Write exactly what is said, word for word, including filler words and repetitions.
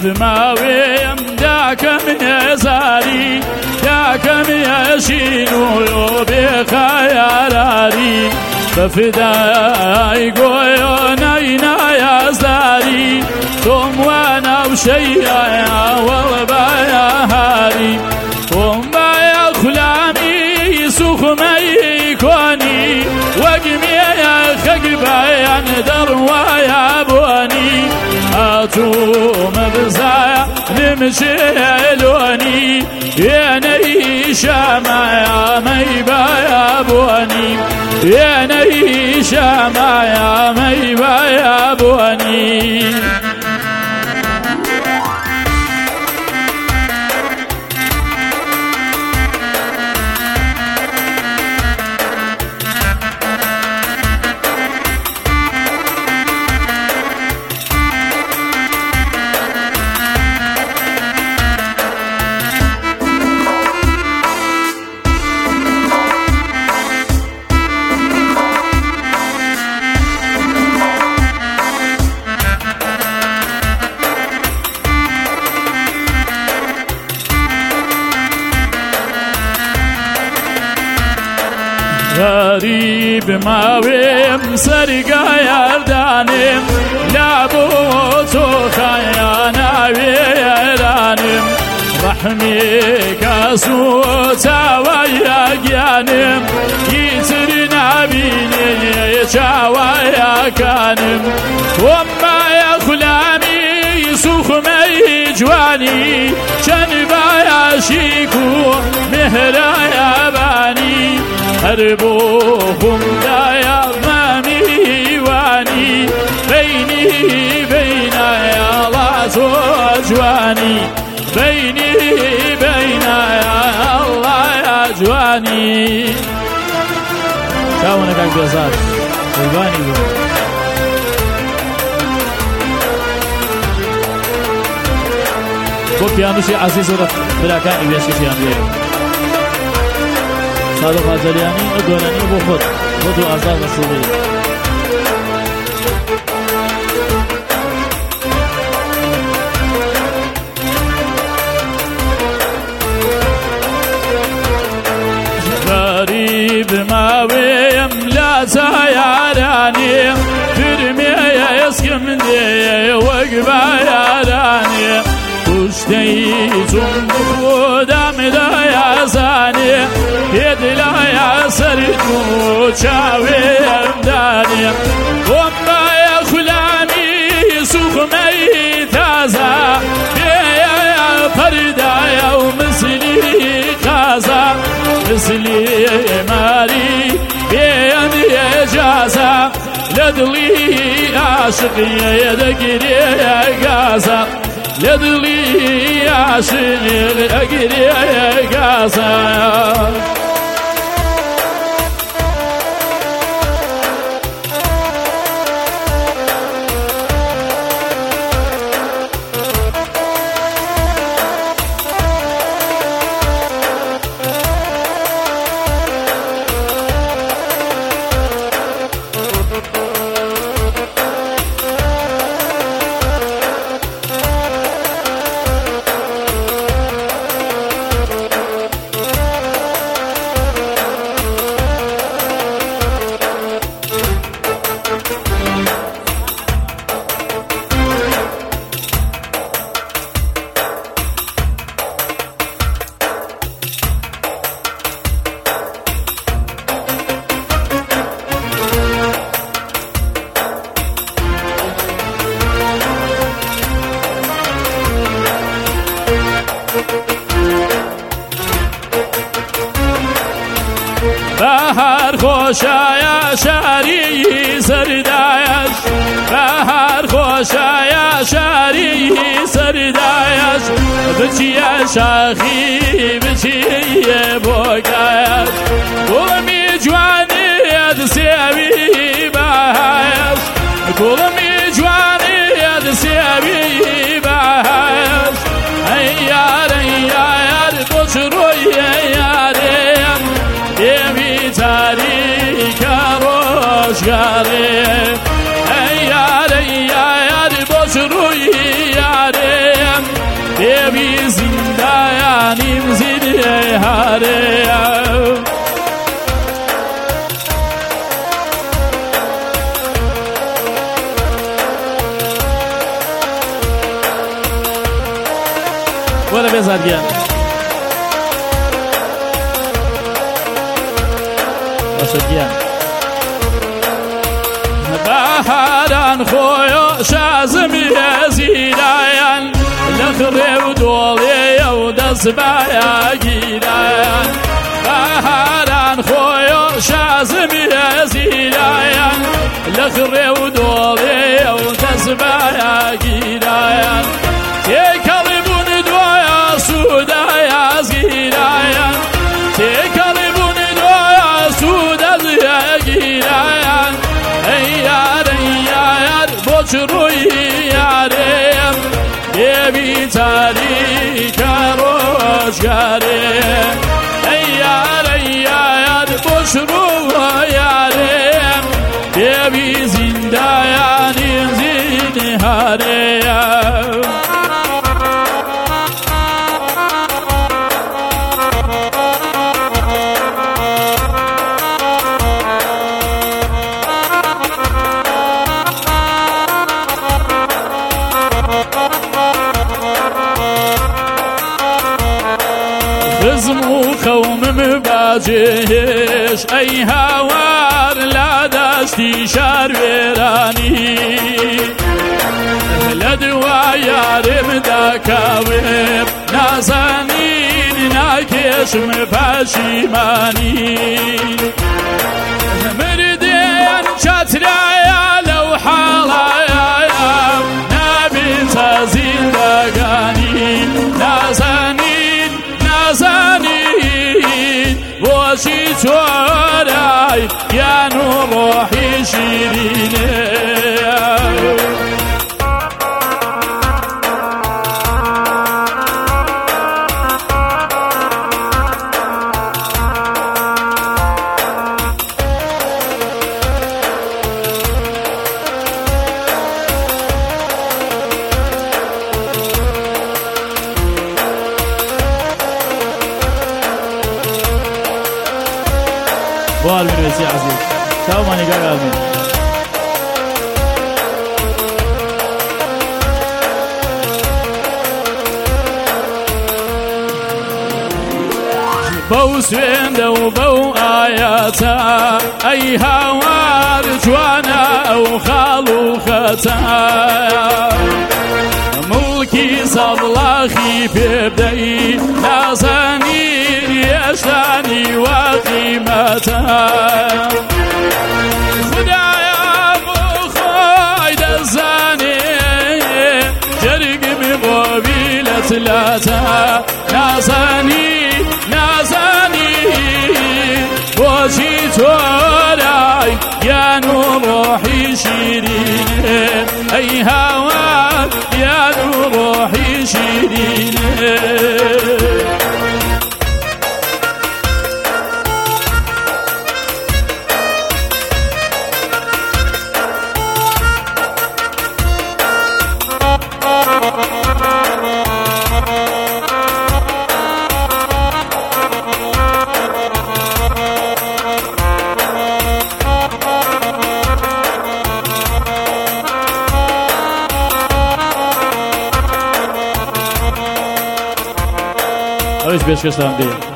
بماويم داكم يزاري داكم يشينو بخياراري بفداي قويونينا يزاري ثم وانا وشيا والبايا هاري ثم بايا خلامي سخمي كوني وقمي يا خقبايا ندر ويا بوني اتو مبزايا نمشي لوني يا نيشا ما ميبا يا بوني يا نيشا ما ميبا يا بوني غريب ما ويم سرقا يردانم لا بوتو خيانا ويرانم رحمك سوتا ويا جانم يترنا بيني شاويا كانم وما يا خلامي سخمي جواني شنبا يا شيكو مهرا يا باني هربوهم دايا مامي واني بيني بين يا الله جواني بيني بين يا الله يا جواني شاونك على البيزار قرباني بو بيانوشي عزيز ورد بلاكاني بيشي بيانوشي صادق آزاریانی ادوانانی بو خود خود و آزاد رسولی غریب ما ویم لا سیارانی فرمی اسکم دی وقبا یارانی کشتی چون بودم دایا زانی يدلا يا سردو شاوي امداني وما يا خلامي سخمي تازا يا فردا يا ومثلي قازا مثلي ماري يا جازا لدلي عاشقي يا دقري يا قازا لدلي عاشقي يا دقري يا قازا بهار خوشایا شاری سردایش بهار خوشایا شاری سردایش بچیه شاخی بچیه بوگایش گلمی جوانی سیوی بهایش گلمی جوانی سیوی بهایش ای یار ای یار بچروی یارم یمی تاریک روشگاره ای یار ای یار بچروی یارم بێبی زیندایانیم زیدێ هەرەیە وەرە بێزارگیان باشەگیان بەهاران خۆیۆ شازمی هێزیرایان لە خڕێ و دۆڵێیە و دەستبایە گیرایان بەهاران خۆیۆ شازمی هێزیرایان لە خڕێ و دۆڵێیە و دەستبایە گیرایان تێکەڵی بوون دوایە سوودایە زگیرایان تێکەڵی بوون دوایە سوودە گیرایان ئەی یار ئەی یار بۆچ ڕووی یارێم بێبی تاریکە ڕۆژگارێم ئەی یار ئەی یار بۆچ ڕووی یارێم بێبی زیندایانی زینی هەرەیە خزم و قەومم باجێهێش ئەی هاوار لا دەشتی شارێرانی لە دوای یارێمدا کاوێم نازانین ناکێشم پەشیمانی مردێن چەترایە لەو حاڵایە نابێتە زیندەگانی نازانین نازانین بۆچی چۆرای گیان و ڕۆحی شیرینێ بۆ ئەلمین وێسی عەزیز چاومانی گەر ئەلمین بەو سوێندە و بەو ئایەتە ئەی هاوار جوانە ئەو خاڵ و خەتە مڵکی سەڵاخی پێ بدەی نازانی هێشتانی وا قیمەتە خودایە بۆ خۆی دەزانێ جەرگم بۆ بیلەتلاتە نازانی نازانی بۆچی تۆرای گیان و ڕۆحی شیرینێ ئەی هاوار گیان و ڕۆحی شیرینێ ئەوش پێشکەشتان بێ